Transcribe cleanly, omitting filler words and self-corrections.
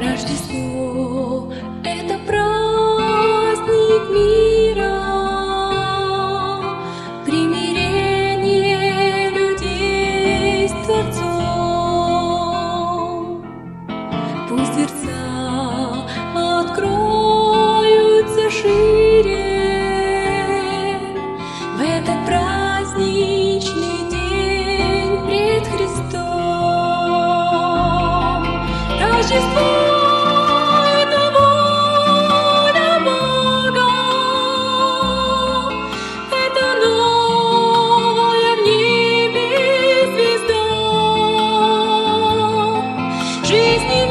Рождество — это праздник мира, примирение людей с Творцом. Пусть сердца откроются шире в этот праздничный день пред Христом. Рождество — это воля Бога, это новая в небе звезда. Жизнь